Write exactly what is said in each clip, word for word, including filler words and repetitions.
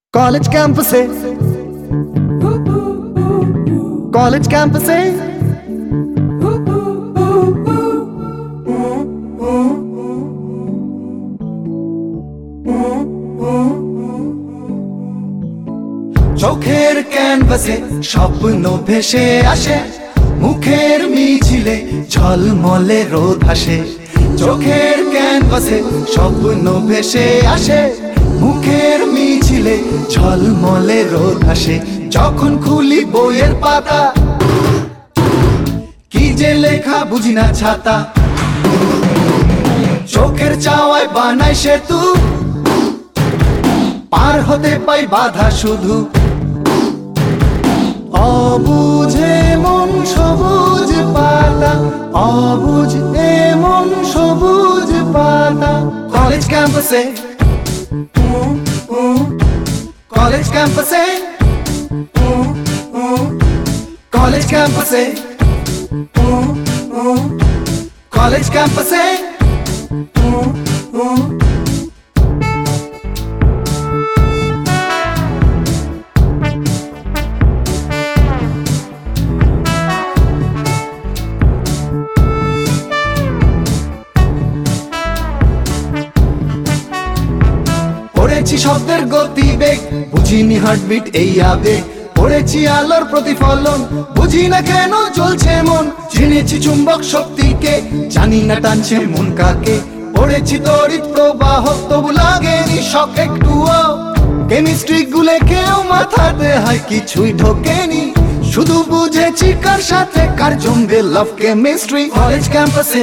college campus है college campus है চোখের ক্যানভাসে স্বপ্ন ভেসে আসে মুখের মিছিলে ঝলমলে রোদ আসে চোখের ক্যানভাসে স্বপ্ন ভেসে আসে মুখের মিছিলে ঝলমলে রোদ আসে যখন খুলি বইয়ের পাতা কি যে লেখা বুঝি না ছাতা চোখের চাওয়ায় বানাই সেতু পার হতে পাই বাধা শুধু অবুঝে মন সবুজ পাতা অবুঝ এমন সবুজ পাতা কলেজ ক্যাম্পাসে কলেজ ক্যাম্পাসে কলেজ ক্যাম্পাসে কলেজ ক্যাম্পাসে পড়েছি শব্দের গতিবেগ বুঝিনি হার্টবিট এই আবেগ পড়েছি আলোর প্রতিফলন বুঝি না কেন জ্বলছে মন চিনেছি চুম্বক শক্তিকে জানি না টানছে মন কাকে পড়েছি তড়িৎ প্রবাহ তবু লাগেনি শক একটুও কেমিস্ট্রি গুলে কেউ মাথাতে হয় কিছুই ঢোকেনি শুধু বুঝেছি কার সাথে কার জমবে লাভ কেমিস্ট্রি কলেজ ক্যাম্পাসে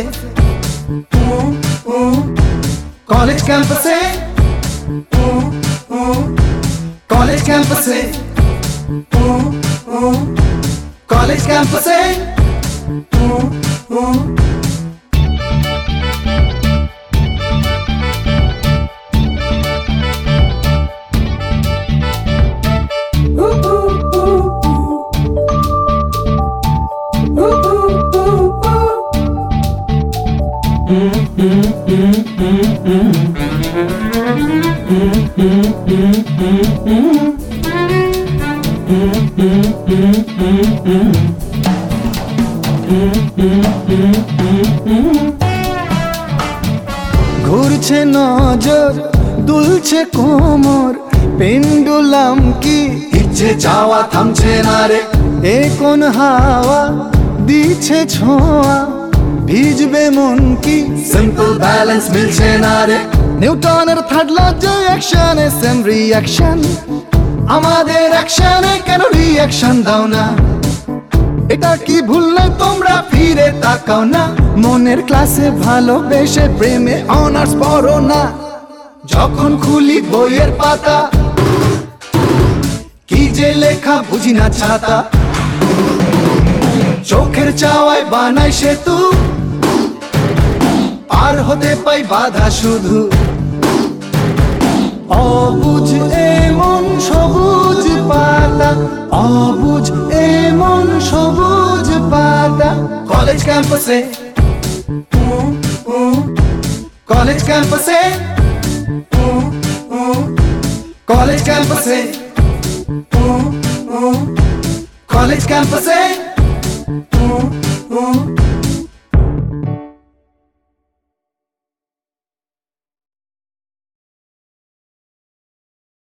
কলেজ ক্যাম্পাসে College campus है College campus है ঘুরছে নজর দুলছে কোমর পেন্ডুলাম কি ইচ্ছে যাওয়া থামছে না রে এ কোন হাওয়া দিচ্ছে ছোঁয়া ভিজবে মন কি সিম্পল ব্যালেন্স মিলছে না রে নিউটনের থার্ড ল যে অ্যাকশনে সেম রিঅ্যাকশন আমাদের অ্যাকশনে কেন রিঅ্যাকশন দাও না এটা কি ভুললে তোমরা ফিরে তাকাও না মনের ক্লাসে ভালোবেসে প্রেমে অনার্স পড়ো না যখন খুলি বইয়ের পাতা কি যে লেখা বুঝি না ছাতা চোখের চাওয়ায় বানাই সেতু পার হতে পাই বাধা শুধু অবুঝ এমন সবুজ পাতা অবুঝ এমন সবুজ পাতা কলেজ ক্যাম্পাসে কলেজ ক্যাম্পাসে কলেজ ক্যাম্পাসে কলেজ ক্যাম্পাসে